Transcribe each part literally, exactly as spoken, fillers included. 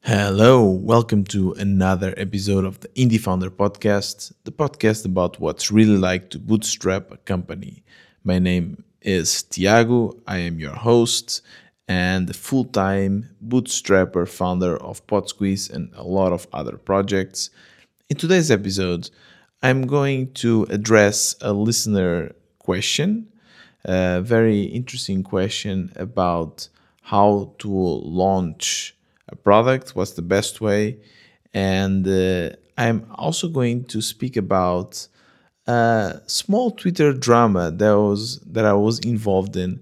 Hello, welcome to another episode of the Indie Founder Podcast, the podcast about what's really like to bootstrap a company. My name is Tiago, I am your host and the full-time bootstrapper founder of PodSqueeze and a lot of other projects. In today's episode, I'm going to address a listener question, a very interesting question about how to launch a product, what's the best way. And uh, I'm also going to speak about a small Twitter drama that was that I was involved in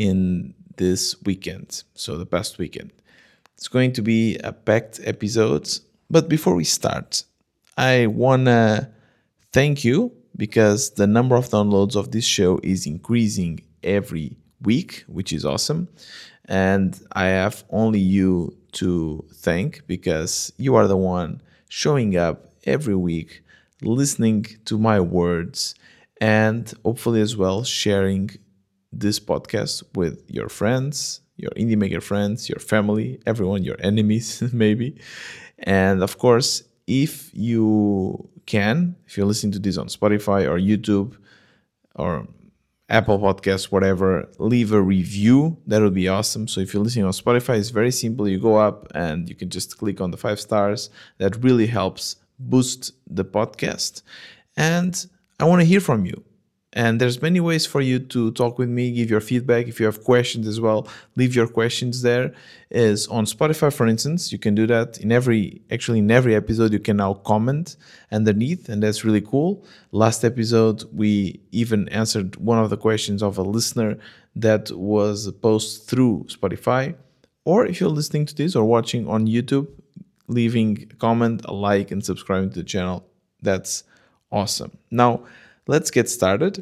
in this weekend, so the past weekend. It's going to be a packed episode, but before we start, I wanna thank you because the number of downloads of this show is increasing every week, which is awesome. And I have only you to thank because you are the one showing up every week, listening to my words, and hopefully as well sharing this podcast with your friends, your indie maker friends, your family, everyone, your enemies, maybe. And of course, if you can, if you're listening to this on Spotify or YouTube or Apple Podcasts, whatever, leave a review. That would be awesome. So if you're listening on Spotify, it's very simple. You go up and you can just click on the five stars. That really helps boost the podcast. And I want to hear from you. And there's many ways for you to talk with me, give your feedback. If you have questions as well, leave your questions there. Is on Spotify, for instance, you can do that in every, actually in every episode, you can now comment underneath, and that's really cool. Last episode, we even answered one of the questions of a listener that was posted through Spotify. Or if you're listening to this or watching on YouTube, leaving a comment, a like, and subscribing to the channel. That's awesome. Now, let's get started.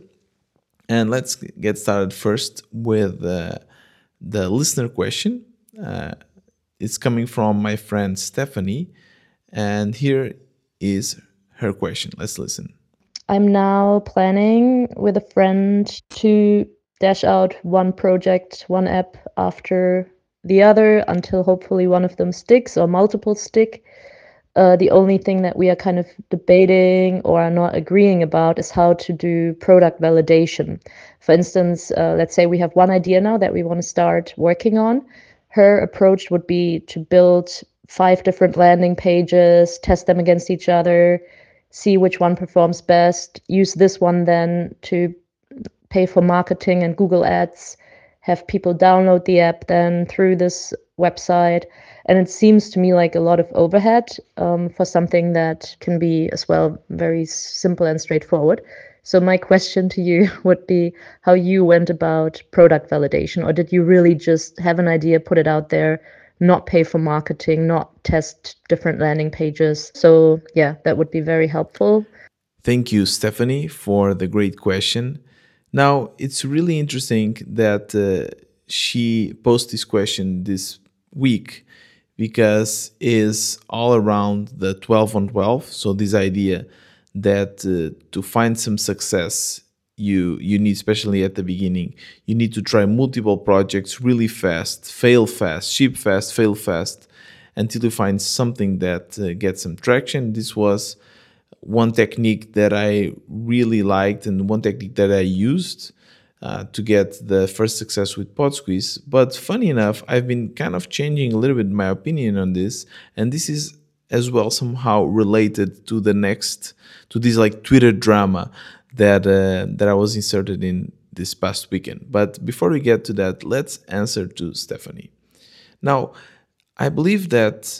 And let's get started first with uh, the listener question. Uh, it's coming from my friend Stephanie. And here is her question. Let's listen. I'm now planning with a friend to dash out one project, one app after the other until hopefully one of them sticks or multiple stick. Uh, the only thing that we are kind of debating or are not agreeing about is how to do product validation. For instance, uh, let's say we have one idea now that we want to start working on. Her approach would be to build five different landing pages, test them against each other, see which one performs best, use this one then to pay for marketing and Google Ads, have people download the app then through this website. And it seems to me like a lot of overhead um, for something that can be as well very simple and straightforward. So my question to you would be how you went about product validation, or did you really just have an idea, put it out there, not pay for marketing, not test different landing pages? So yeah, that would be very helpful. Thank you, Stephanie, for the great question. Now, it's really interesting that uh, she posed this question this week because is all around the twelve on twelve. So this idea that uh, to find some success, you you need, especially at the beginning, you need to try multiple projects really fast, fail fast, ship fast, fail fast, until you find something that uh, gets some traction. This was one technique that I really liked and one technique that I used uh, to get the first success with PodSqueeze. But funny enough, I've been kind of changing a little bit my opinion on this, and this is as well somehow related to the next, to this like Twitter drama that uh, that I was inserted in this past weekend. But before we get to that, let's answer to Stephanie. Now, I believe that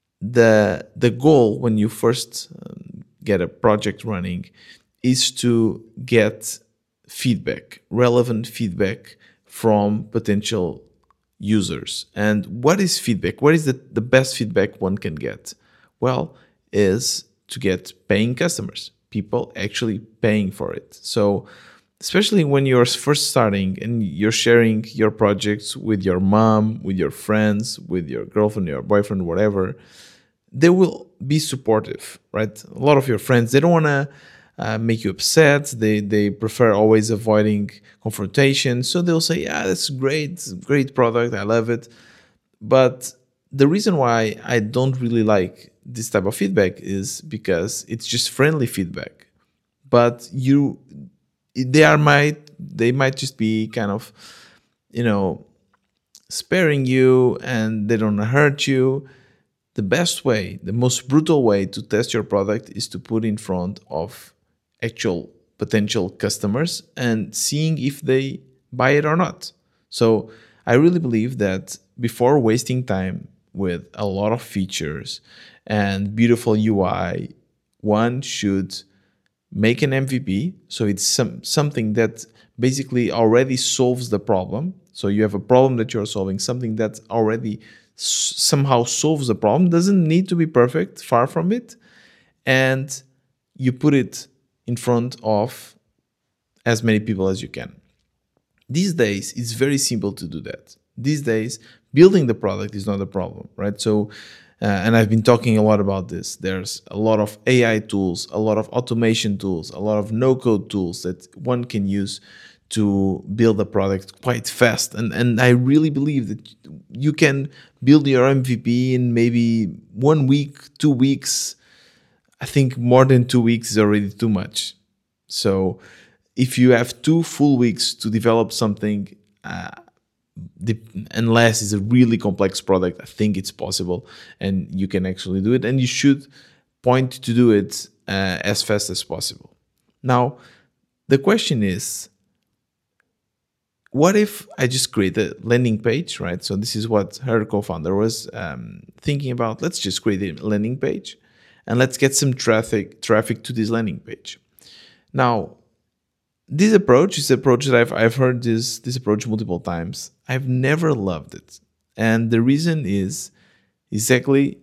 the the goal when you first um, get a project running is to get feedback, relevant feedback from potential users. And what is feedback? What is the, the best feedback one can get? Well, is to get paying customers, people actually paying for it. So especially when you're first starting and you're sharing your projects with your mom, with your friends, with your girlfriend, your boyfriend, whatever, they will be supportive, right? A lot of your friends, they don't want to uh, make you upset. They they prefer always avoiding confrontation. So they'll say, yeah, that's great, great product, I love it. But the reason why I don't really like this type of feedback is because it's just friendly feedback. But you, they are might they might just be kind of, you know, sparing you, and they don't hurt you. The best way, the most brutal way to test your product is to put in front of actual potential customers and seeing if they buy it or not. So I really believe that before wasting time with a lot of features and beautiful U I, one should make an M V P. So it's some something that basically already solves the problem. So you have a problem that you're solving, something that already s- somehow solves the problem. Doesn't need to be perfect, far from it. And you put it in front of as many people as you can. These days, it's very simple to do that. These days, building the product is not a problem, right? So, uh, and I've been talking a lot about this. There's a lot of A I tools, a lot of automation tools, a lot of no-code tools that one can use to build a product quite fast. And, and I really believe that you can build your M V P in maybe one week, two weeks. I think more than two weeks is already too much. So if you have two full weeks to develop something, uh, the, unless it's a really complex product, I think it's possible and you can actually do it. And you should point to do it uh, as fast as possible. Now, the question is, what if I just create a landing page, right? So this is what her co-founder was um, thinking about. Let's just create a landing page and let's get some traffic traffic to this landing page. Now, this approach is an approach that I've I've heard this this approach multiple times. I've never loved it, and the reason is exactly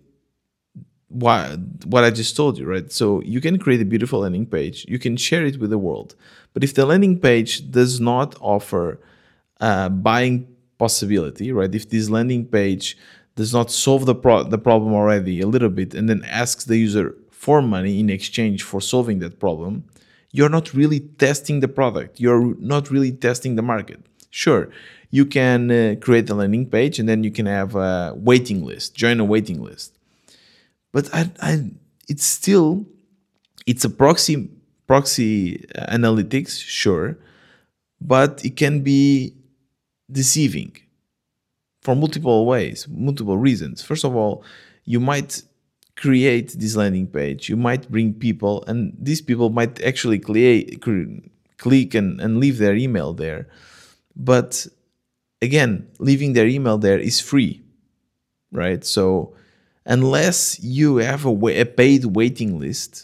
why what I just told you, right? So you can create a beautiful landing page, you can share it with the world, but if the landing page does not offer a buying possibility, right? If this landing page does not solve the pro- the problem already a little bit, and then asks the user for money in exchange for solving that problem, you're not really testing the product. You're not really testing the market. Sure, you can uh, create a landing page and then you can have a waiting list, join a waiting list. But I, I, it's still, it's a proxy proxy analytics, sure, but it can be deceiving for multiple ways, multiple reasons. First of all, you might create this landing page, you might bring people, and these people might actually create, click and, and leave their email there. But again, leaving their email there is free, right? So unless you have a, a paid waiting list,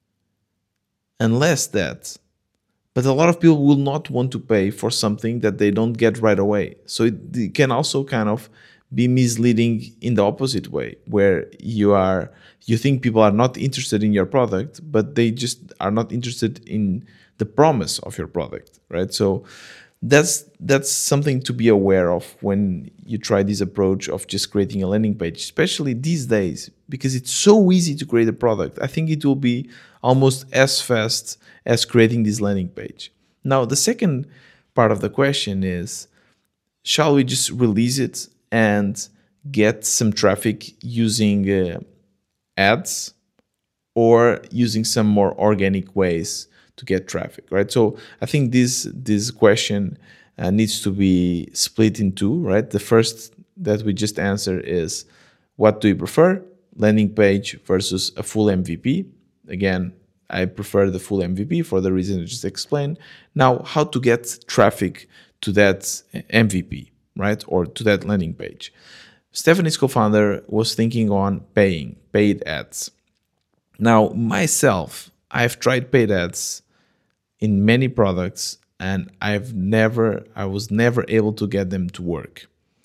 unless that, but a lot of people will not want to pay for something that they don't get right away. So it, it can also kind of be misleading in the opposite way, where you are you think people are not interested in your product, but they just are not interested in the promise of your product, right? So that's that's something to be aware of when you try this approach of just creating a landing page, especially these days, because it's so easy to create a product. I think it will be almost as fast as creating this landing page. Now, the second part of the question is, shall we just release it and get some traffic using uh, ads, or using some more organic ways to get traffic, right? So I think this this question uh, needs to be split in two, right? The first that we just answered is, what do you prefer, landing page versus a full M V P? Again, I prefer the full M V P for the reason I just explained. Now, how to get traffic to that M V P, right? Or to that landing page. Stephanie's co-founder was thinking on paying, paid ads. Now, myself, I've tried paid ads in many products, and I've never, I was never able to get them to work.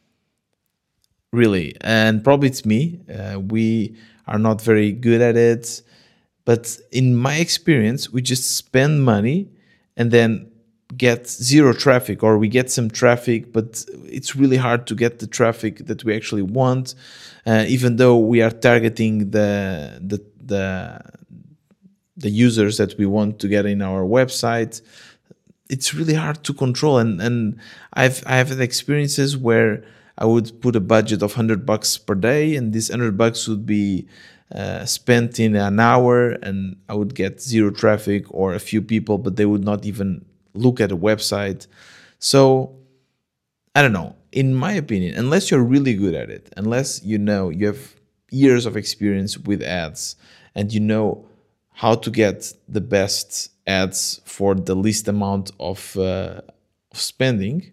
Really. And probably it's me. Uh, we are not very good at it. But in my experience, we just spend money and then get zero traffic, or we get some traffic, but it's really hard to get the traffic that we actually want, uh, even though we are targeting the, the the the users that we want to get in our website. It's really hard to control, and and I've I've had experiences where I would put a budget of one hundred bucks per day, and this one hundred bucks would be uh, spent in an hour, and I would get zero traffic or a few people, but they would not even look at a website. So I don't know. In my opinion, unless you're really good at it, unless you know you have years of experience with ads and you know how to get the best ads for the least amount of, uh, of spending,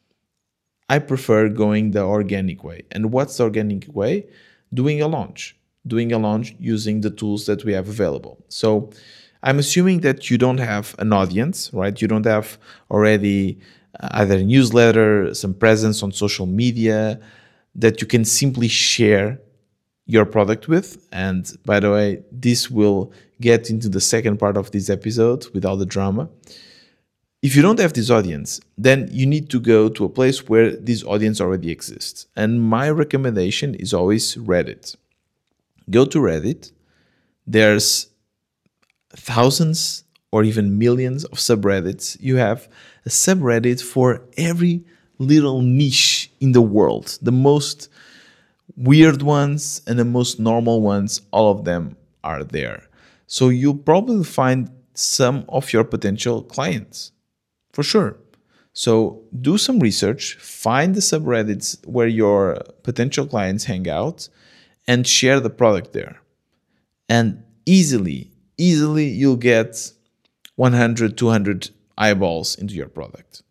I prefer going the organic way. And what's the organic way? Doing a launch. Doing a launch using the tools that we have available. So I'm assuming that you don't have an audience, right? You don't have already either a newsletter, some presence on social media that you can simply share your product with. And by the way, this will get into the second part of this episode with all the drama. If you don't have this audience, then you need to go to a place where this audience already exists. And my recommendation is always Reddit. Go to Reddit. There's thousands or even millions of subreddits. You have a subreddit for every little niche in the world. The most weird ones and the most normal ones, all of them are there. So you'll probably find some of your potential clients, for sure. So do some research, find the subreddits where your potential clients hang out, and share the product there. And easily, easily you'll get one hundred, two hundred eyeballs into your product.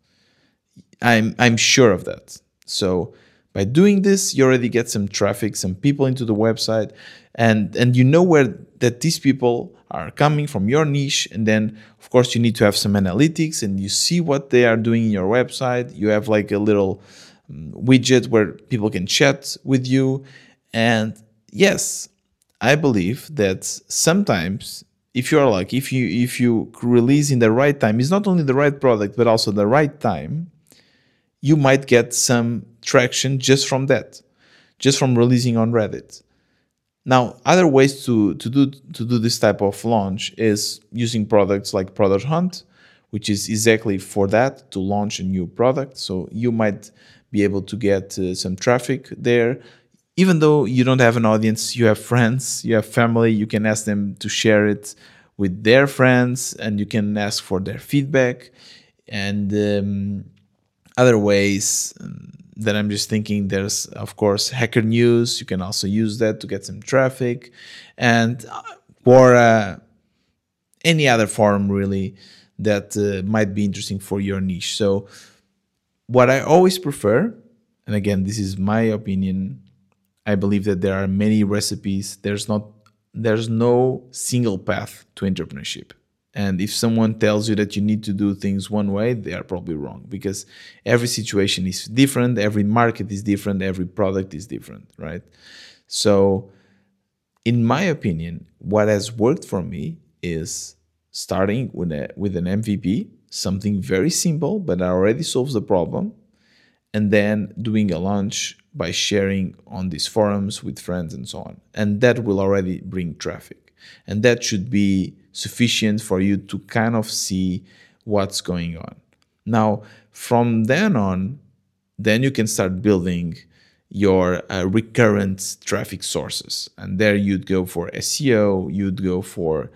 I'm I'm sure of that. So by doing this, you already get some traffic, some people into the website, and, and you know where that these people are coming from your niche. And then, of course, you need to have some analytics, and you see what they are doing in your website. You have like a little um, widget where people can chat with you. And yes, I believe that sometimes, if you're lucky, if you if you release in the right time, it's not only the right product, but also the right time, you might get some traction just from that, just from releasing on Reddit. Now, other ways to, to do to do this type of launch is using products like Product Hunt, which is exactly for that, to launch a new product. So you might be able to get uh, some traffic there. Even though you don't have an audience, you have friends, you have family, you can ask them to share it with their friends, and you can ask for their feedback. And um, other ways um, that I'm just thinking, there's, of course, Hacker News. You can also use that to get some traffic. And Quora, any other forum, really, that uh, might be interesting for your niche. So what I always prefer, and again, this is my opinion, I believe that there are many recipes. There's not, there's no single path to entrepreneurship. And if someone tells you that you need to do things one way, they are probably wrong, because every situation is different, every market is different, every product is different, right? So in my opinion, what has worked for me is starting with a, with an M V P, something very simple, but already solves the problem, and then doing a launch by sharing on these forums with friends and so on. And that will already bring traffic. And that should be sufficient for you to kind of see what's going on. Now, from then on, then you can start building your uh, recurrent traffic sources. And there you'd go for S E O, you'd go for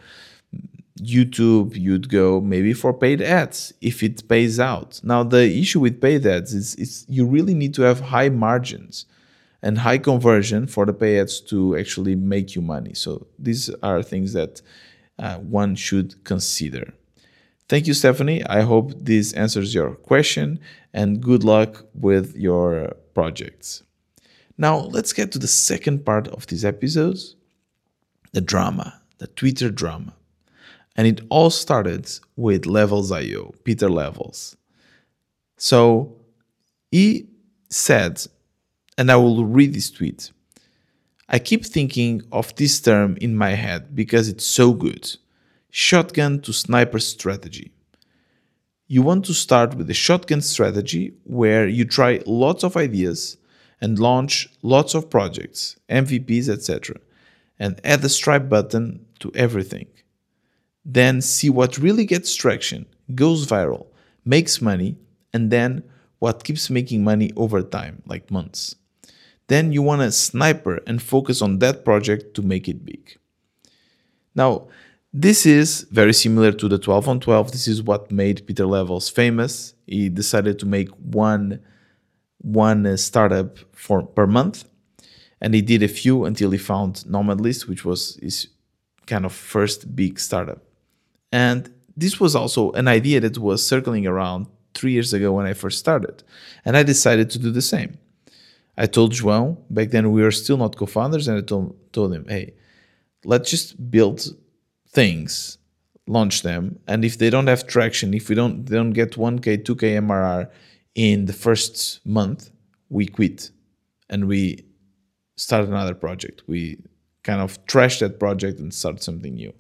YouTube, you'd go maybe for paid ads if it pays out. Now, the issue with paid ads is, is you really need to have high margins and high conversion for the paid ads to actually make you money. So these are things that uh, one should consider. Thank you, Stephanie. I hope this answers your question, and good luck with your projects. Now, let's get to the second part of this episode, the drama, the Twitter drama. And it all started with Levels dot I O, Peter Levels. So he said, and I will read this tweet, "I keep thinking of this term in my head because it's so good. Shotgun to sniper strategy. You want to start with a shotgun strategy where you try lots of ideas and launch lots of projects, M V Ps, et cetera, and add the stripe button to everything. Then see what really gets traction, goes viral, makes money, and then what keeps making money over time, like months. Then you want to sniper and focus on that project to make it big. Now, this is very similar to the twelve on twelve. This is what made Pieter Levels famous. He decided to make one, one uh, startup for per month, and he did a few until he found Nomadlist, which was his kind of first big startup. And this was also an idea that was circling around three years ago when I first started, and I decided to do the same. I told João, back then we were still not co-founders, and I told, told him, hey, let's just build things, launch them, and if they don't have traction, if we don't they don't get one K, two K M R R in the first month, we quit and we start another project. We kind of trash that project and start something new.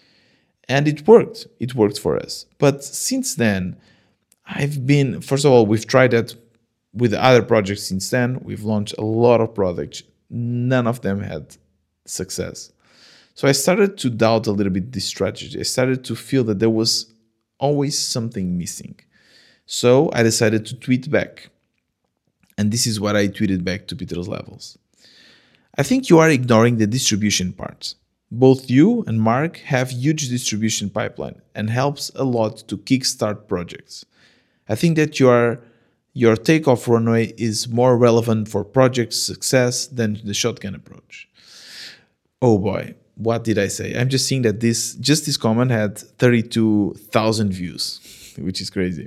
And it worked. It worked for us. But since then, I've been, first of all, we've tried that with other projects since then. We've launched a lot of products. None of them had success. So I started to doubt a little bit this strategy. I started to feel that there was always something missing. So I decided to tweet back. And this is what I tweeted back to Pieter Levels. I think you are ignoring the distribution part. Both you and Mark have huge distribution pipeline and helps a lot to kickstart projects. I think that your, your takeoff runway is more relevant for project success than the shotgun approach. Oh boy, what did I say? I'm just seeing that this just this comment had thirty-two thousand views, which is crazy.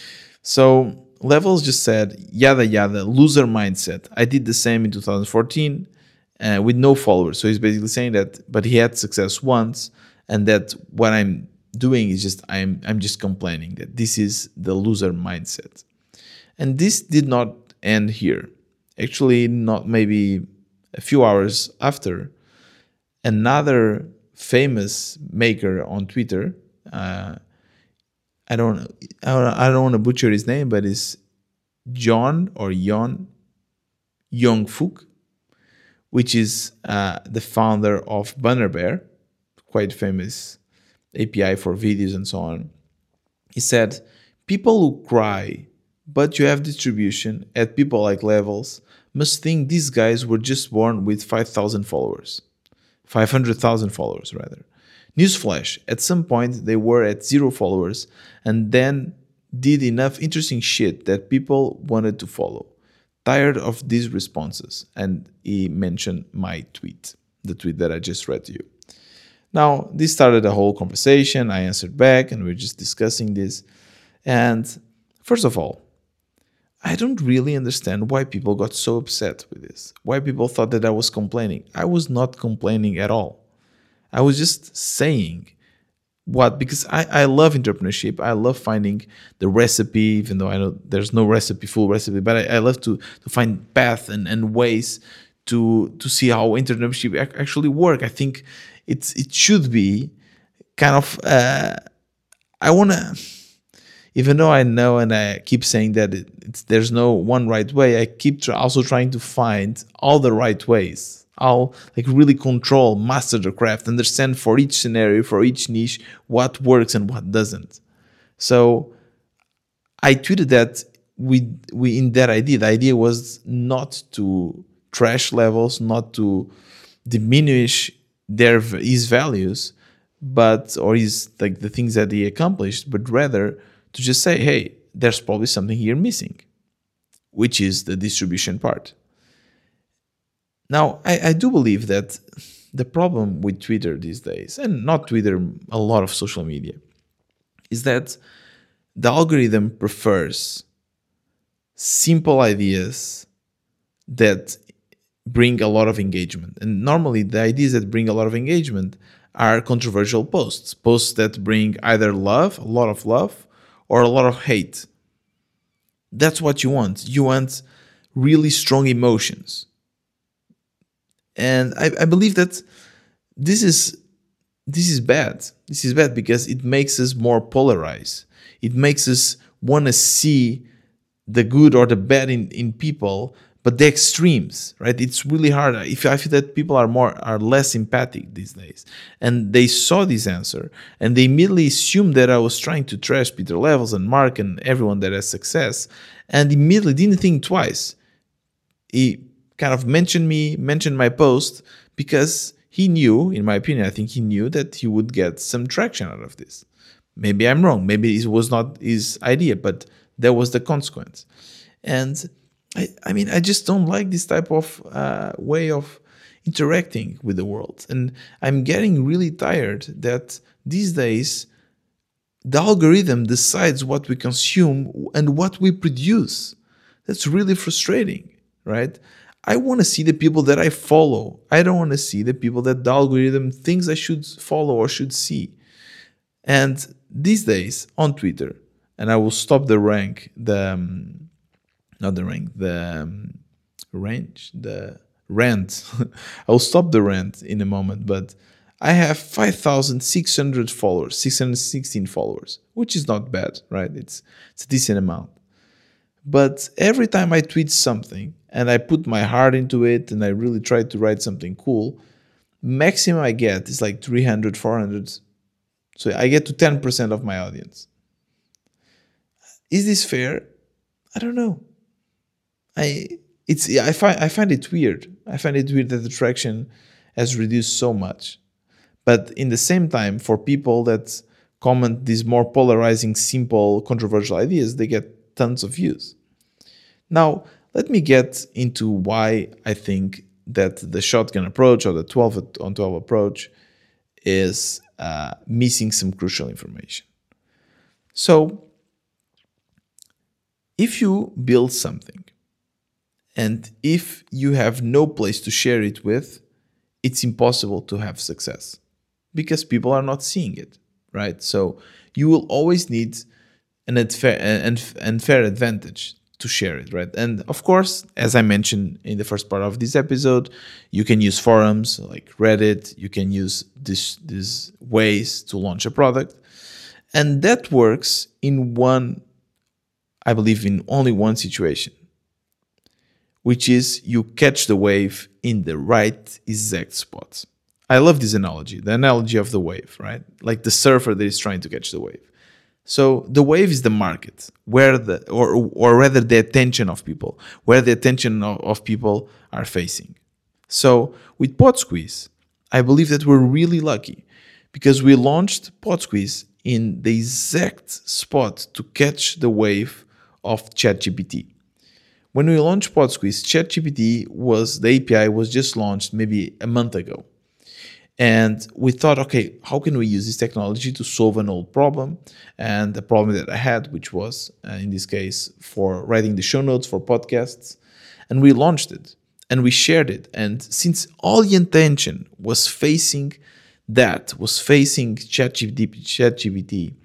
So Levels just said, yada yada, loser mindset. I did the same in two thousand fourteen. Uh, with no followers. So he's basically saying that, but he had success once, and that what I'm doing is just, I'm I'm just complaining that this is the loser mindset. And this did not end here. Actually, not maybe a few hours after, another famous maker on Twitter, uh, I don't I don't, I don't want to butcher his name, but it's John or Jon Jong-Fook, which is uh, the founder of Bannerbear, quite famous A P I for videos and so on. He said, people who cry, but you have distribution at people like Levels, must think these guys were just born with five thousand followers. five hundred thousand followers, rather. Newsflash, at some point they were at zero followers and then did enough interesting shit that people wanted to follow. Tired of these responses. And he mentioned my tweet, the tweet that I just read to you. Now, this started a whole conversation. I answered back and we we're just discussing this. And first of all, I don't really understand why people got so upset with this. Why people thought that I was complaining. I was not complaining at all. I was just saying what, because I, I love entrepreneurship. I love finding the recipe, even though I know there's no recipe, full recipe, but I, I love to, to find paths and, and ways to to see how entrepreneurship actually work. I think it's it should be kind of, uh, I want to, even though I know and I keep saying that it, it's, there's no one right way, I keep tr- also trying to find all the right ways. I'll like really control, master the craft, understand for each scenario, for each niche, what works and what doesn't. So I tweeted that we we in that idea. The idea was not to trash Levels, not to diminish their his values, but or his like the things that he accomplished, but rather to just say, hey, there's probably something here missing, which is the distribution part. Now, I, I do believe that the problem with Twitter these days, and not Twitter, a lot of social media, is that the algorithm prefers simple ideas that bring a lot of engagement. And normally the ideas that bring a lot of engagement are controversial posts, posts that bring either love, a lot of love, or a lot of hate. That's what you want. You want really strong emotions. And I, I believe that this is this is bad. This is bad because it makes us more polarized. It makes us want to see the good or the bad in, in people, but the extremes, right? It's really hard. If I feel that people are more are less empathic these days, and they saw this answer and they immediately assumed that I was trying to trash Peter Levels and Mark and everyone that has success, and immediately didn't think twice. He kind of mentioned me, mentioned my post, because he knew, in my opinion, I think he knew that he would get some traction out of this. Maybe I'm wrong. Maybe it was not his idea, but that was the consequence. And I, I mean, I just don't like this type of uh, way of interacting with the world. And I'm getting really tired that these days the algorithm decides what we consume and what we produce. That's really frustrating, right? I want to see the people that I follow. I don't want to see the people that the algorithm thinks I should follow or should see. And these days on Twitter, and I will stop the rank, the... Um, not the rank, the um, range, the rant. I'll stop the rant in a moment, but I have five thousand six hundred followers, six hundred sixteen followers, which is not bad, right? It's, it's a decent amount. But every time I tweet something and I put my heart into it and I really try to write something cool, maximum I get is like three hundred, four hundred. So I get to ten percent of my audience. Is this fair? I don't know. I it's I find I find it weird. I find it weird that the traction has reduced so much. But in the same time, for people that comment these more polarizing, simple, controversial ideas, they get tons of views. Now, let me get into why I think that the shotgun approach or the twelve on twelve approach is uh, missing some crucial information. So, if you build something, and if you have no place to share it with, it's impossible to have success because people are not seeing it, right? So you will always need an unfair, an unfair advantage to share it, right? And of course, as I mentioned in the first part of this episode, you can use forums like Reddit. You can use this, these ways to launch a product. And that works in one, I believe in only one situation, which is you catch the wave in the right exact spot. I love this analogy, the analogy of the wave, right? Like the surfer that is trying to catch the wave. So the wave is the market, where the or or rather the attention of people, where the attention of, of people are facing. So with PodSqueeze, I believe that we're really lucky because we launched PodSqueeze in the exact spot to catch the wave of ChatGPT. When we launched PodSqueeze, ChatGPT was, the A P I was just launched maybe a month ago. And we thought, okay, how can we use this technology to solve an old problem? And the problem that I had, which was, uh, in this case, for writing the show notes for podcasts. And we launched it and we shared it. And since all the attention was facing that, was facing ChatGPT, ChatGPT,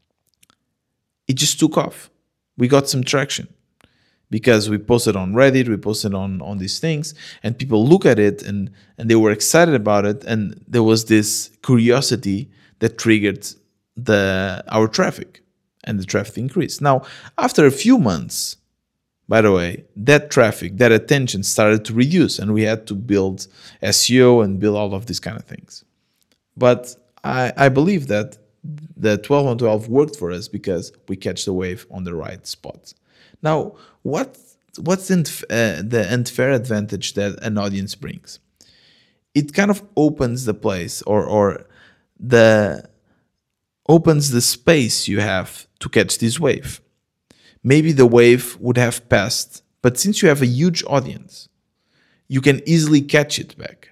it just took off. We got some traction. Because we posted on Reddit, we posted on, on these things, and people look at it and, and they were excited about it, and there was this curiosity that triggered the our traffic, and the traffic increased. Now, after a few months, by the way, that traffic, that attention started to reduce, and we had to build S E O and build all of these kind of things. But I, I believe that the twelve on twelve worked for us because we catch the wave on the right spot. Now, what what's inf- uh, the unfair advantage that an audience brings? It kind of opens the place or or the opens the space you have to catch this wave. Maybe the wave would have passed, but since you have a huge audience, you can easily catch it back.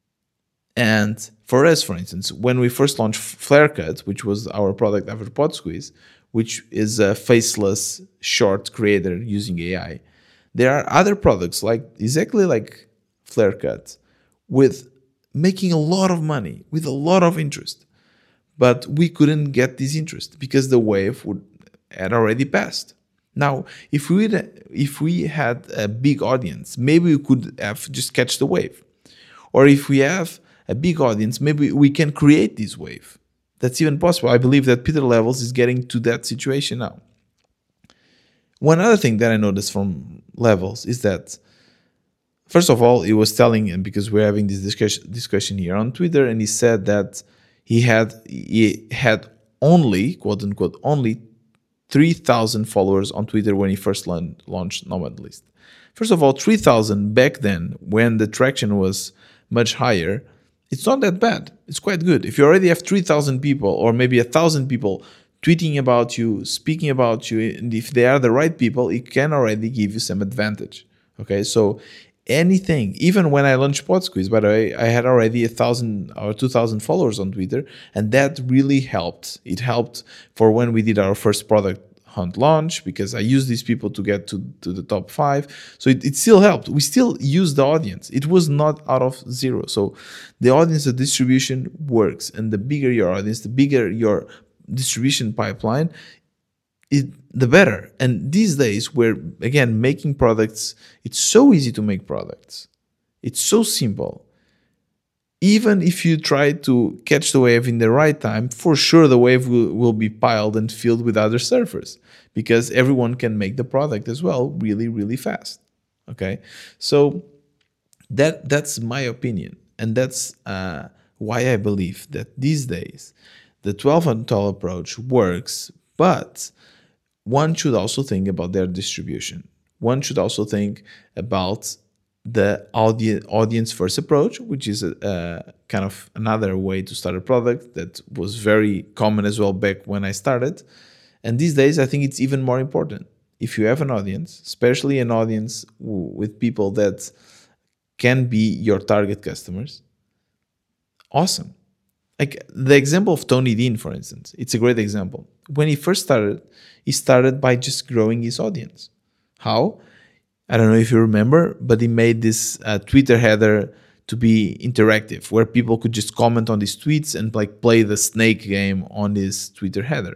And for us, for instance, when we first launched Flarecut, which was our product after PodSqueeze, which is a faceless short creator using A I, there are other products like exactly like Flarecut with making a lot of money, with a lot of interest. But we couldn't get this interest because the wave would had already passed. Now, if we if we had a big audience, maybe we could have just catch the wave. Or if we have a big audience, maybe we can create this wave. That's even possible. I believe that Peter Levels is getting to that situation now. One other thing that I noticed from Levels is that First of all, he was telling, and because we're having this discussion discussion here on Twitter, and he said that he had he had only, quote unquote, only three thousand followers on Twitter when he first lan- launched Nomad List. First of all, three thousand back then, when the traction was much higher, it's not that bad. It's quite good. If you already have three thousand people, or maybe one thousand people tweeting about you, speaking about you, and if they are the right people, it can already give you some advantage. Okay, so anything, even when I launched PodSqueeze, by the way, I had already a thousand or two thousand followers on Twitter, and that really helped. It helped for when we did our first product hunt launch, because I used these people to get to, to the top five. So it, it still helped. We still used the audience. It was not out of zero. So the audience, the distribution works, and the bigger your audience, the bigger your distribution pipeline, it, the better. And these days, where again making products, it's so easy to make products. It's so simple. Even if you try to catch the wave in the right time, for sure the wave will, will be piled and filled with other surfers, because everyone can make the product as well really, really fast. Okay, so that that's my opinion, and that's uh, why I believe that these days the twelve and twelve approach works, but one should also think about their distribution. One should also think about the audi- audience first approach, which is a, a kind of another way to start a product that was very common as well back when I started. And these days, I think it's even more important. If you have an audience, especially an audience w- with people that can be your target customers, awesome. Like the example of Tony Dean, for instance, it's a great example. When he first started, he started by just growing his audience. How? I don't know if you remember, but he made this uh, Twitter header to be interactive, where people could just comment on these tweets and like play the snake game on his Twitter header.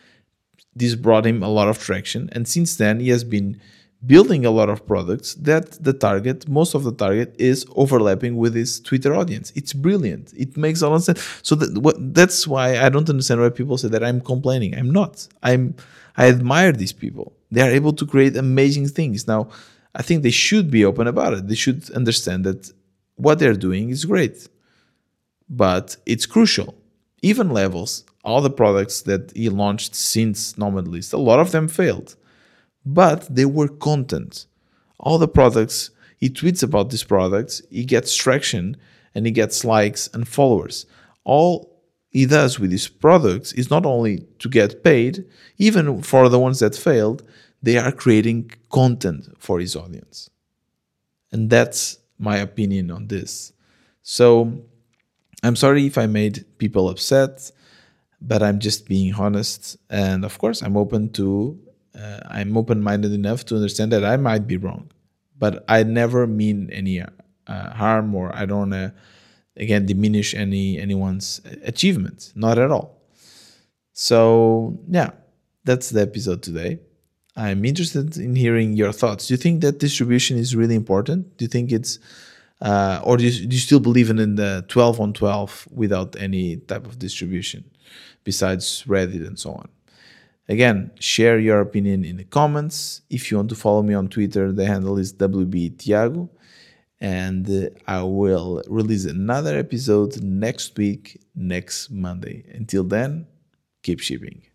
This brought him a lot of traction, and since then he has been building a lot of products that the target, most of the target, is overlapping with his Twitter audience. It's brilliant. It makes a lot of sense. So that, what, that's why I don't understand why people say that I'm complaining. I'm not. I'm. I admire these people. They are able to create amazing things. Now, I think they should be open about it. They should understand that what they're doing is great, but it's crucial. Even Levels, all the products that he launched since Nomad List, a lot of them failed, but they were content. All the products, he tweets about these products, he gets traction, and he gets likes and followers. All he does with his products is not only to get paid, even for the ones that failed, they are creating content for his audience. And that's my opinion on this. So I'm sorry if I made people upset, but I'm just being honest. And of course, I'm open to, uh, I'm open-minded enough to understand that I might be wrong. But I never mean any uh, harm, or I don't want to, again, diminish any anyone's achievement. Not at all. So yeah, that's the episode today. I'm interested in hearing your thoughts. Do you think that distribution is really important? Do you think it's, uh, or do you, do you still believe in, in the twelve on twelve without any type of distribution besides Reddit and so on? Again, share your opinion in the comments. If you want to follow me on Twitter, the handle is W B Tiago. And uh, I will release another episode next week, next Monday. Until then, keep shipping.